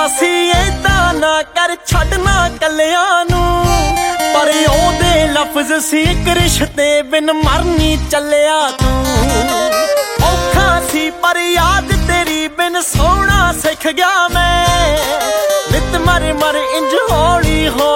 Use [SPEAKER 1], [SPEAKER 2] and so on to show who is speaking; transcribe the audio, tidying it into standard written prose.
[SPEAKER 1] ਸੀ ਏਦਾਂ ਨਾ ਕਰ ਛੱਡਣਾ ਕੱਲਿਆਂ ਨੂੰ, ਪਰ ਉਹਦੇ ਲਫ਼ਜ਼ ਸੀ ਇੱਕ ਰਿਸ਼ਤੇ ਬਿਨ ਮਰਨੀ ਚੱਲਿਆ ਤੂੰ। ਔਖਾ ਸੀ ਪਰ ਯਾਦ ਤੇਰੀ ਬਿਨ ਸੋਹਣਾ ਸਿੱਖ ਗਿਆ ਮੈਂ, ਨਿਤ ਮਰ ਮਰ ਇੰਝ ਹੌਲੀ ਹੋ